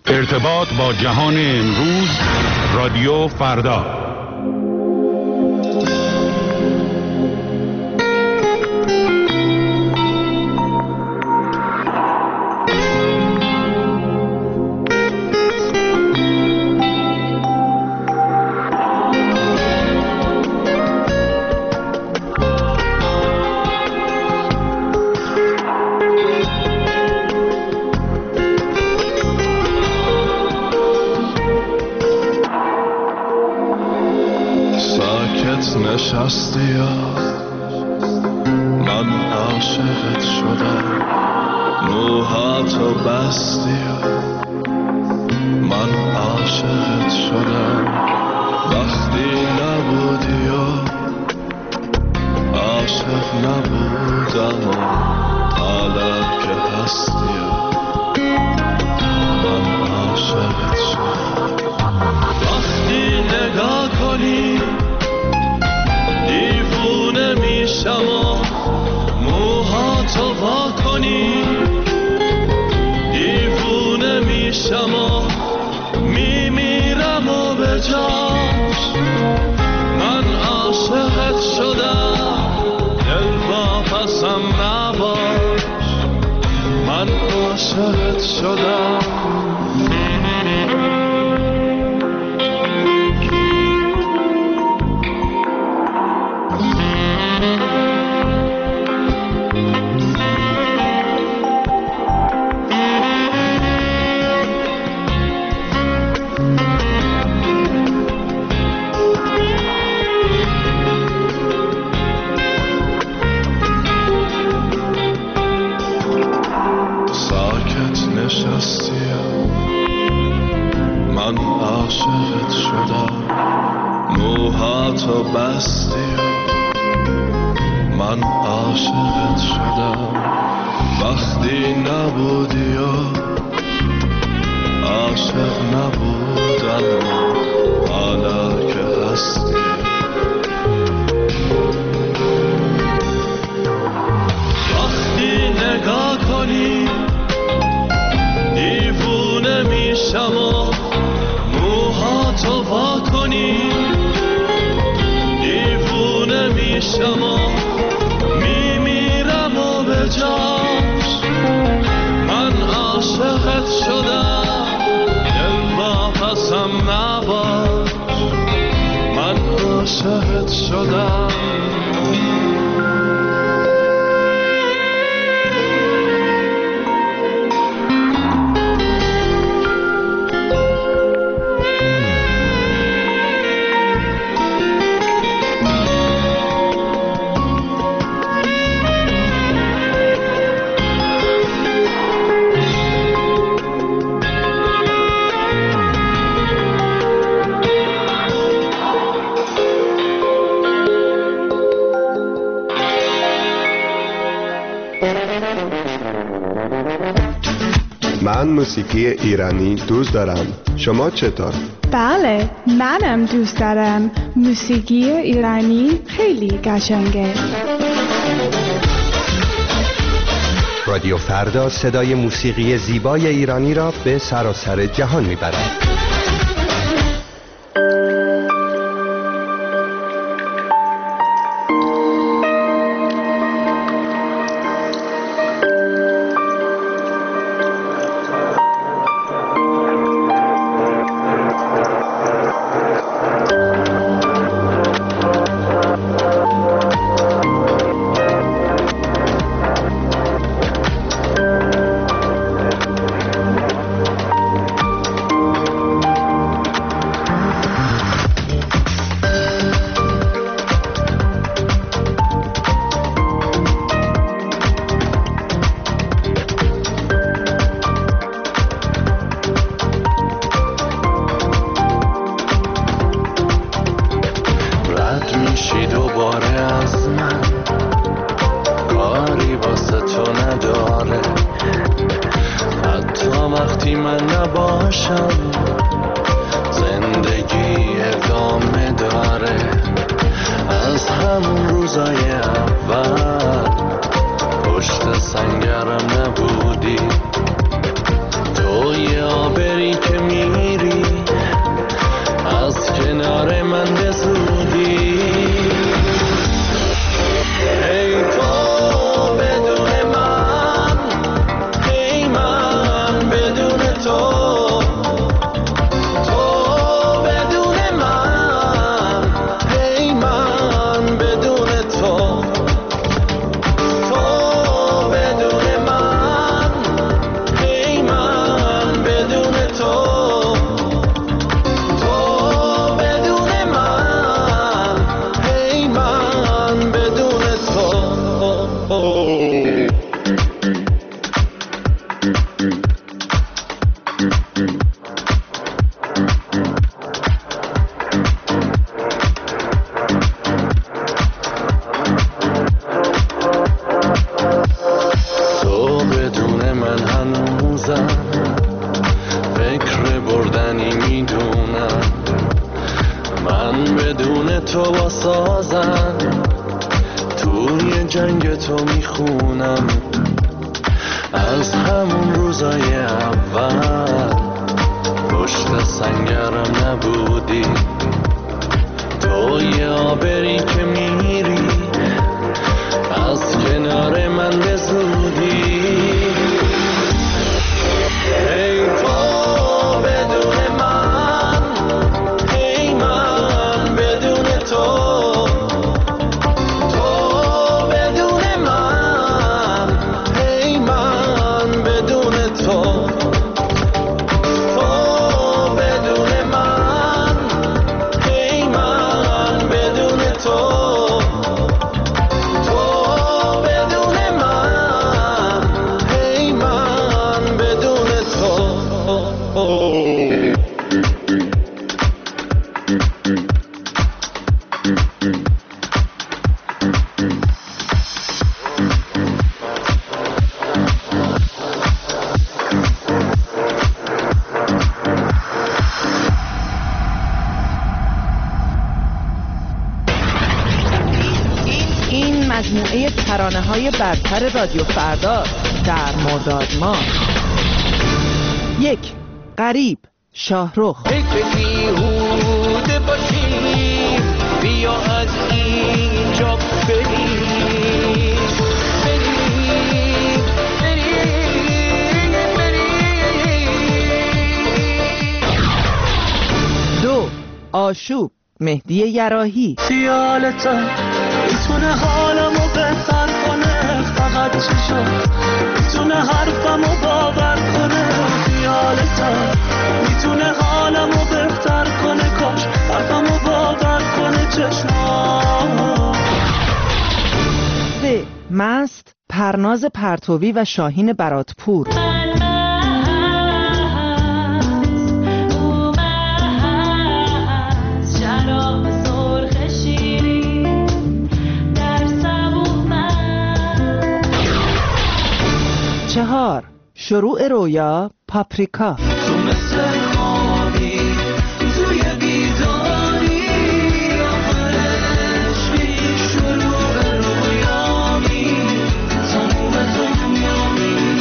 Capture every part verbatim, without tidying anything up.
ارتباط با جهان امروز، رادیو فردا. نشستی من عاشقت شدم، موهاتو بستی من عاشقت شدم، وقتی نبودی و عاشق نبودم و حالا که هستی من عاشقت شدم. وقتی نگاه کنی دیوونه میشم و موهاتو وا کنی، دیوونه میشم و میمیرم و به جاش من عاشقت شدم. دل واپسم نباش من عاشقت شدم. من عاشقت شدم، موهاتو بستی من عاشقت شدم، وقتی نبودی و عاشق نبودم حالا که هستی وقتی نگاه کنی دیوونه میشم و موهاتو وا کنی، دیوونه میشم و میمیرم و به جاش من عاشقت شدم. دل واپسم نباش من عاشقت شدم. من موسیقی ایرانی دوست دارم. شما چطور؟ بله، منم دوست دارم. موسیقی ایرانی خیلی قشنگه. رادیو فردا صدای موسیقی زیبای ایرانی را به سراسر جهان میبرد. سنگرم نبودی تو، یا بری مردنی میدونم، من بدون تو با سازم، توی جنگ تو میخونم، از همون روزای اول پشت سنگرم نبودی، تو یه آبری که میری از کنار من به زودی. ای تو بدون من، ای من بدون تو، تو بدون من، ای من بدون تو، تو بدون من، ای من بدون تو، تو بدون من، ای من بدون تو. این مجموعه ترانه‌های برتر رادیو فردا در مرداد ماه. یک، غریب، شاهرخ. ای که بیهوده باشی، بیا از اینجا بریم، بریم، بریم، بریم. دو، آشوب، مهدی یراحی. خیالتا میتونه حالمو بهتر کنه، فقط چی شد میتونه حرفمو باور کنه. خیالتا میتونه حالمو بهتر کنه، کاش حرفمو باور کنه. چشمام. سه، مست، پرناز پرتوی و شاهین براتپور. چهار، شروع رویا، پاپریکا. تو مثل خوابی توی بیداری، آخرشی شروع رویامی، تموم دنیامی.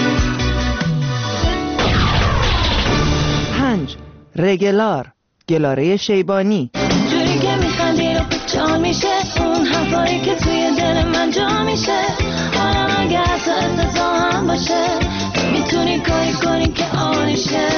پنج، رگلار، گلاره شیبانی. جوری که میخندی رو جا میشه، اون حرفایی که توی دل من جا میشه. حالا اگه حتی استثنا هم باشه، میتونی کاری کنی که عالیشه.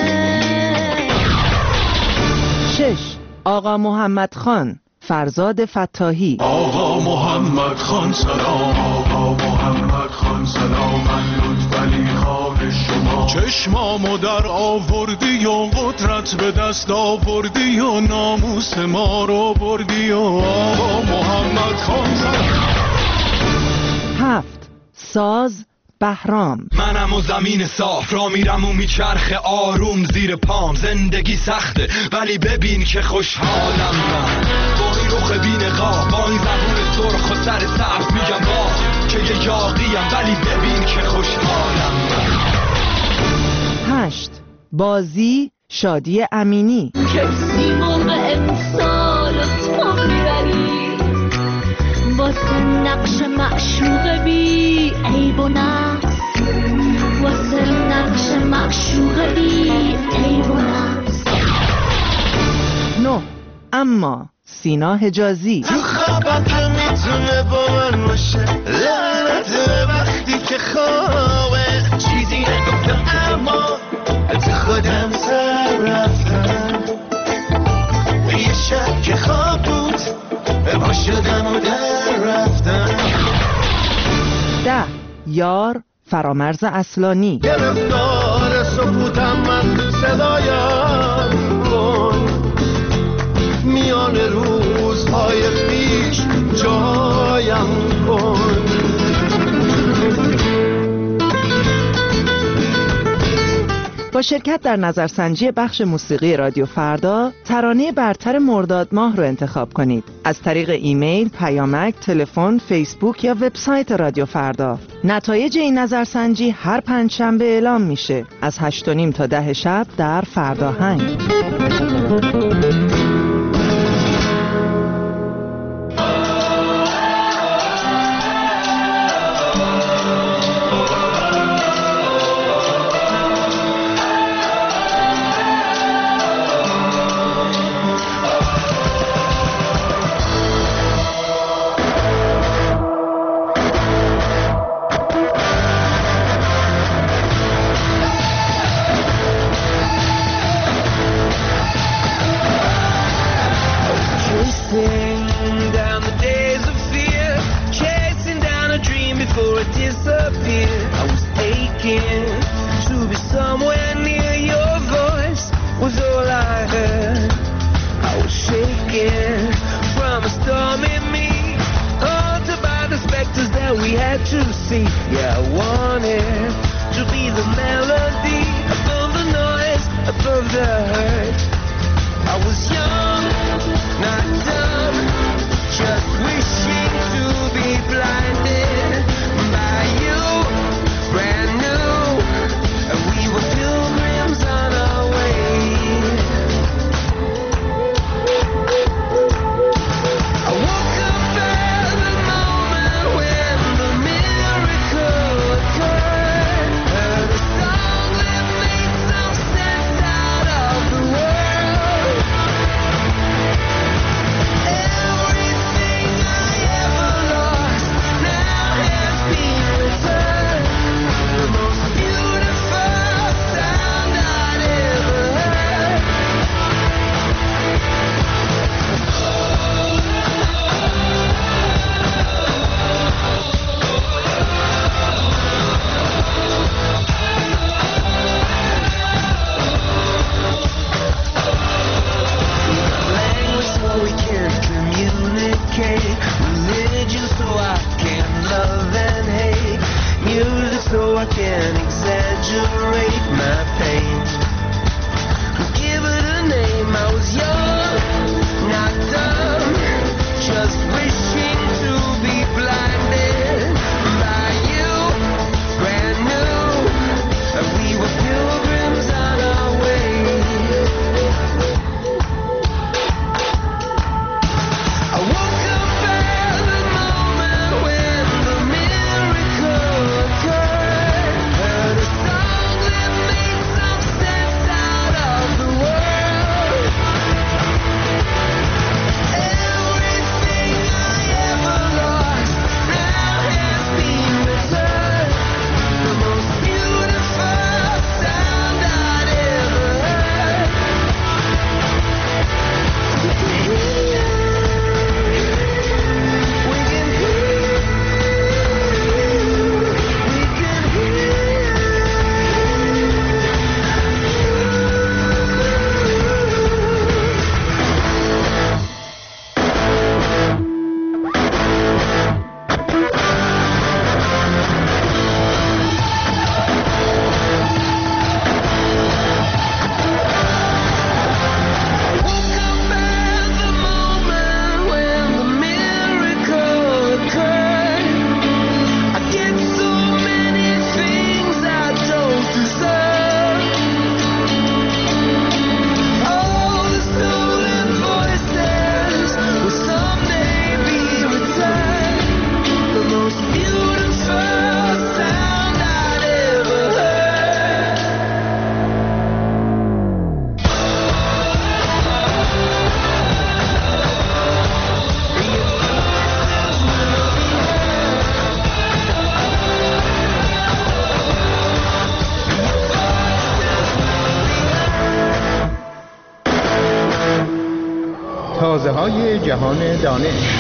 شش، آقا محمد خان، فرزاد فتاحی. آقا محمد خان سلام، آقا محمد خان سلام، من لطفعلی خان شما. چشمامو در آوردی و قدرت به دست آوردی و ناموس ما رو بردی و آقا محمد خان سلام. هفت، ساز، بهرام. منم و زمین صاف را میرم و میچرخه آروم زیر پام. زندگی سخته ولی ببین که خوشحالم من، با این رخ بی‌نقاب، با این زبون سرخ و سر سبز میگم با که یه یاقیم، ولی ببین که خوشحالم من. هشت، بازی، شادی امینی. کسی موقع امسال تو میبری، واسه نقش معشوق بی عیب و نقص، واسه نقش معشوق بی عیب و نقص. نه، اما، سینا حجازی. تو خوابت میتونه با من باشه، لعنت وقتی که خوابه چیزی نگفتم اما تو خودم سر رفتم. یه شب که خواب بود پا شدم و در رفتم. ده، یار، فرامرز اصلانی. گرفتار سکوتم من، صدایم کن، میان روزهای پیش جایم کن. با با شرکت در نظرسنجی بخش موسیقی رادیو فردا ترانه برتر مرداد ماه رو انتخاب کنید. از طریق ایمیل، پیامک، تلفن، فیسبوک یا وبسایت رادیو فردا. نتایج این نظرسنجی هر پنجشنبه اعلام میشه از هشت و نیم تا ده شب در فرداهنگ. تازه های جهان دانش.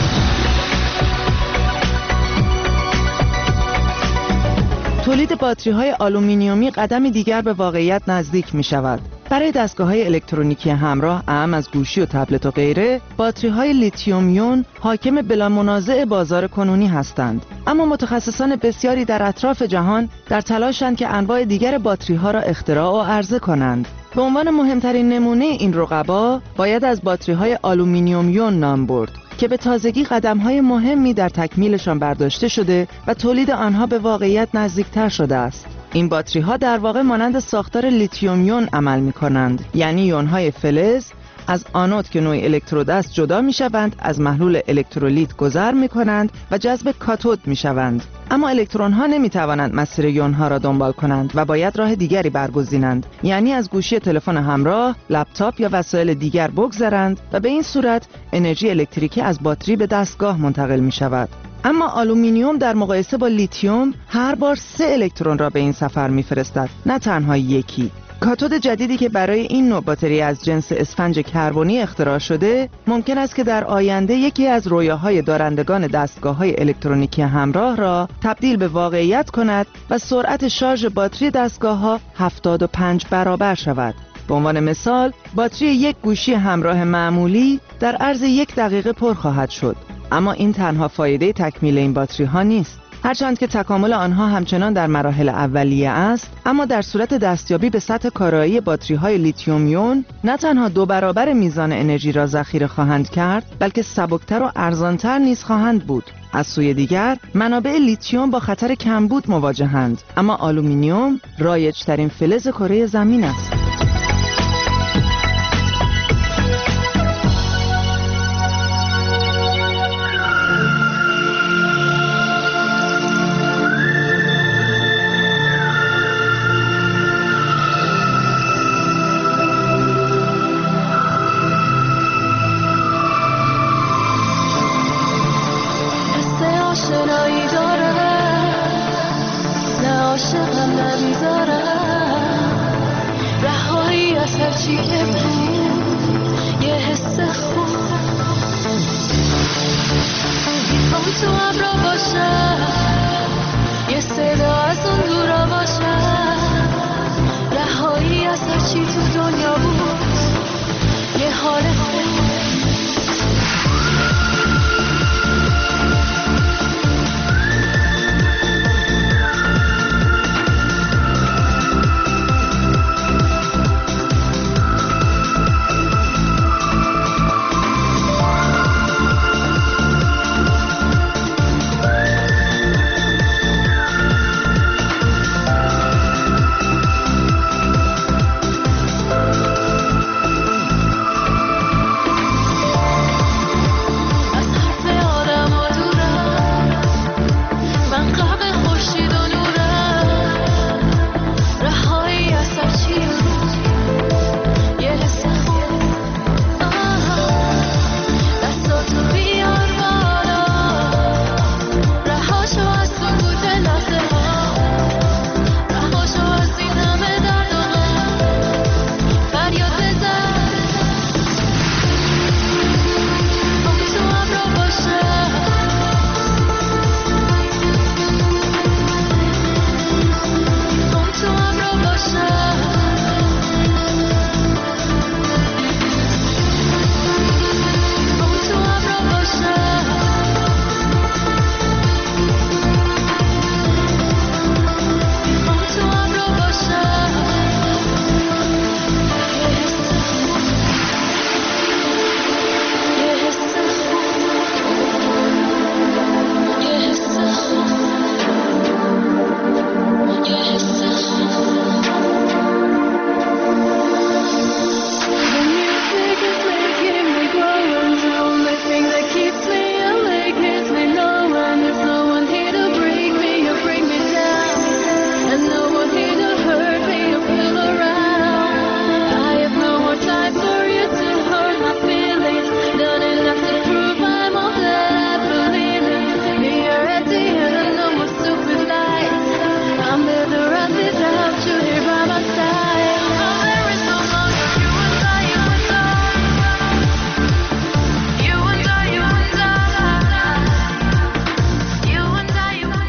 تولید باتری های آلومینیومی قدمی دیگر به واقعیت نزدیک می شود. برای دستگاه‌های الکترونیکی همراه اهم از گوشی و تبلت و غیره، باتری‌های لیتیوم یون حاکم بلا منازع بازار کنونی هستند. اما متخصصان بسیاری در اطراف جهان در تلاشند که انواع دیگر باتری‌ها را اختراع و عرضه کنند. به عنوان مهمترین نمونه این رقبا باید از باتری‌های آلومینیوم یون نام برد که به تازگی قدم‌های مهمی در تکمیلشان برداشته شده و تولید آنها به واقعیت نزدیکتر شده است. این باتری‌ها در واقع مانند ساختار لیتیوم یون عمل می‌کنند، یعنی یون‌های فلز از آنود که نوع الکترود است جدا می‌شوند، از محلول الکترولیت گذر می‌کنند و جذب کاتود می‌شوند. اما الکترون‌ها نمی‌توانند مسیر یون‌ها را دنبال کنند و باید راه دیگری برگزینند، یعنی از گوشی تلفن همراه، لپتاپ یا وسایل دیگر بگذرند و به این صورت انرژی الکتریکی از باتری به دستگاه منتقل می‌شود. اما آلومینیوم در مقایسه با لیتیوم هر بار سه الکترون را به این سفر می‌فرستد، نه تنها یکی. کاتود جدیدی که برای این نوع باتری از جنس اسفنج کربنی اختراع شده، ممکن است که در آینده یکی از رویاهای دارندگان دستگاه‌های الکترونیکی همراه را تبدیل به واقعیت کند و سرعت شارژ باتری دستگاه‌ها هفتاد و پنج برابر شود. به عنوان مثال، باتری یک گوشی همراه معمولی در عرض یک دقیقه پر خواهد شد. اما این تنها فایده تکمیل این باتری ها نیست. هرچند که تکامل آنها همچنان در مراحل اولیه است، اما در صورت دستیابی به سطح کارایی باتری های لیتیوم یون نه تنها دو برابر میزان انرژی را ذخیره خواهند کرد، بلکه سبکتر و ارزانتر نیز خواهند بود. از سوی دیگر منابع لیتیوم با خطر کمبود مواجهند، اما آلومینیوم رایج‌ترین فلز کره زمین است.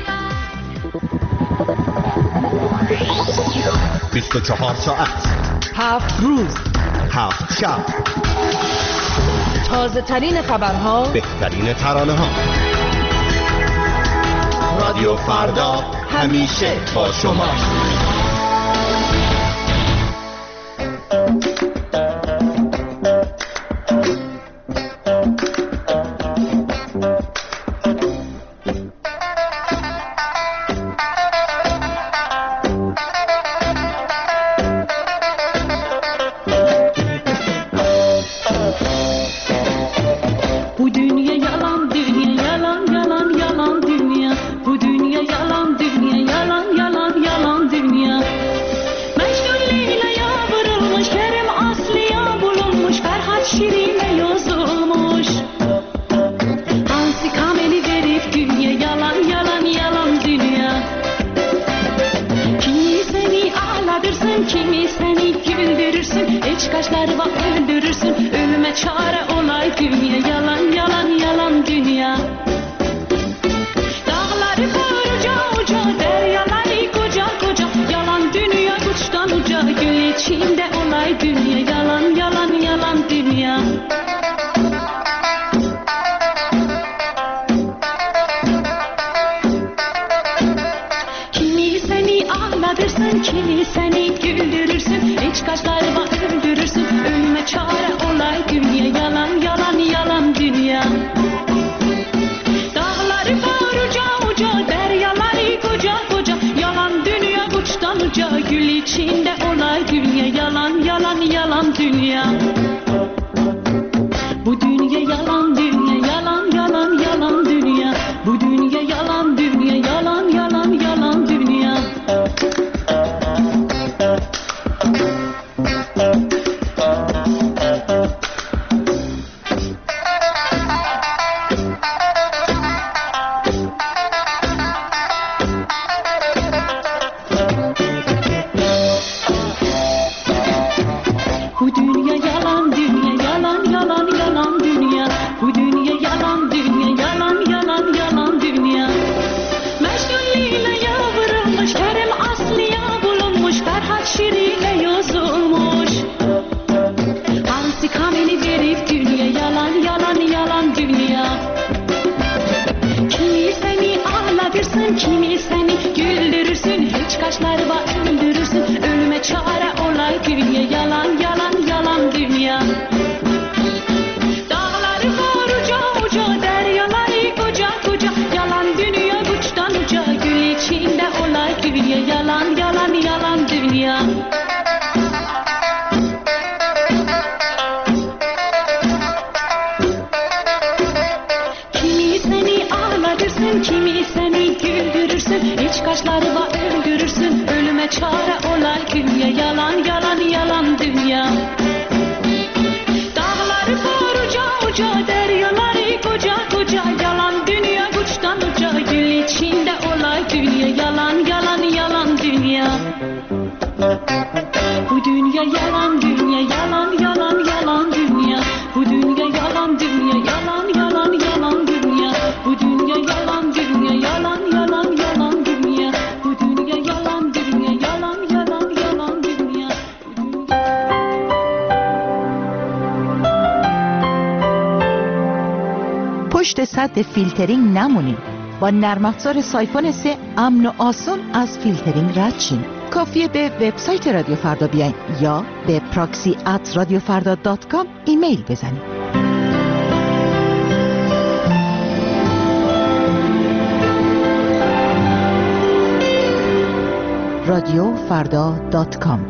بیست و چهار ساعت هفت روز، هفت شب، تازه ترین خبرها، بهترین ترانه ها. رادیو فردا همیشه با شما. پشت سد فیلترینگ نمونید. با نرم افزار سایفون سه امن و آسون از فیلترینگ رد شین. کافیه به وبسایت رادیو فردا بیاین یا به پراکسی ات رادیو فردا دات کام ایمیل بزنید. رادیو فردا دات کام.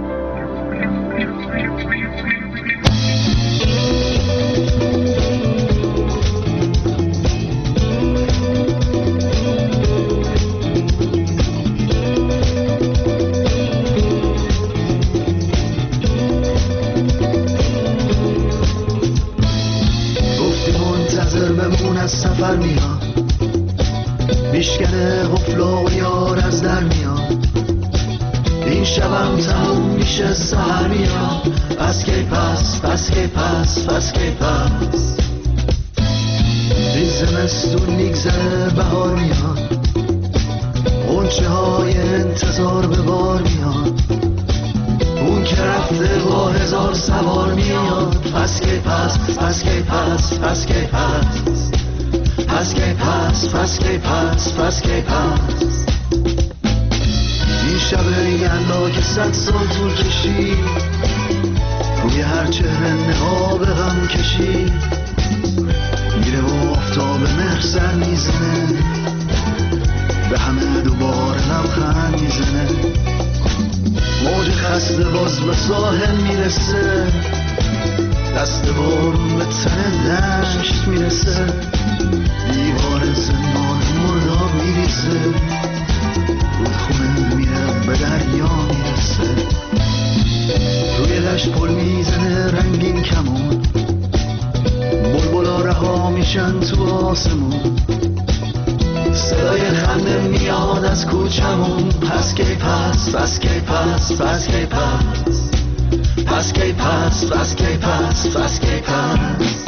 سفر میاد میشکنه قفل و یار از در میاد این شبم تموم میشه سهر میاد پس کی پس پس کی پس پس کی پس این زمستون میگذره بهار میاد غنچه های انتظار به بار میاد اون که رفته با هزار سوار میاد. پس کی پس پس کی پس پس کی پس پس کی پس پس کی پس پس کی پس. این شب یلدا که صد سال طول کشید، روی هر چهره نقاب غم کشید. میره و آفتاب مهر سر میزنه، به همه دوباره لبخند میزنه. موج خسته باز به ساحل میرسه، دست بارون به تن دشت میرسه. دیوار زندان مرداب میریسه، رودخونه میره به دریا میرسه. روی دشت پل میزنه رنگین کمون، بلبلا رها میشن تو آسمون. صدای خنده میاد از کوچمون. پس کی پس پس کی پس پس کی پس پس کی پس پس کی پس پس کی پس.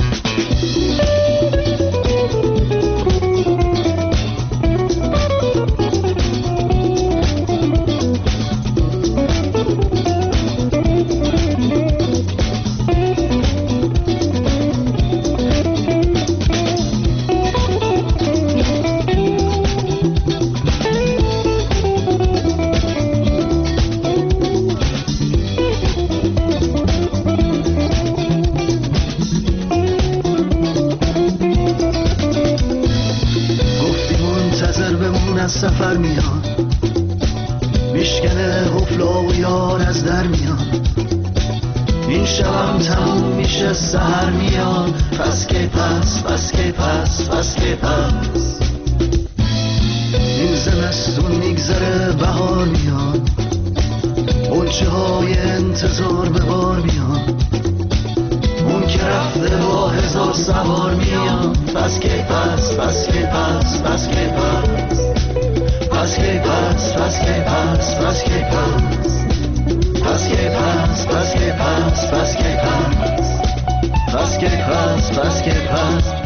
سفر میاد میشکنه غفلا و یار از در میاد. این شبم تموم میشه سحر میاد. پس کی پس پس کی پس پس کی پس. این زمستون میگذره بهار میاد، بلچه های انتظار به بار میاد. اون که رفته با هزار سوار میاد. پس کی پس پس کی پس پس کی پس پس کی پس پس کی پس پس کی پس پس کی پس پس کی پس پس کی پس پس کی پس پس کی پس